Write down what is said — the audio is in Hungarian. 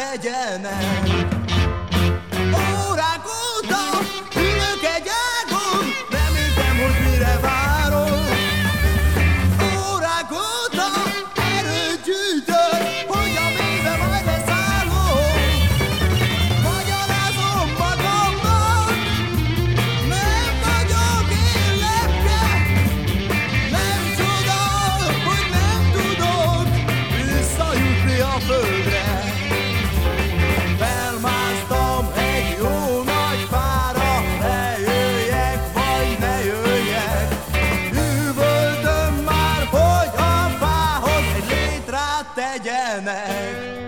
tegyenek. Órák óta ülök egy ágon, nem értem, hogy mire várok. Órák óta erőt gyűjtök, hogy a mélybe majd leszállok. Magyarázom magamnak, nem vagyok én lepke. Nem csoda, hogy nem tudok visszajutni a földre. Felmásztam egy jó nagy fára, ne jöjjek vagy ne jöjjek. Üvöltöm már, hogy a fához egy létrát tegyenek.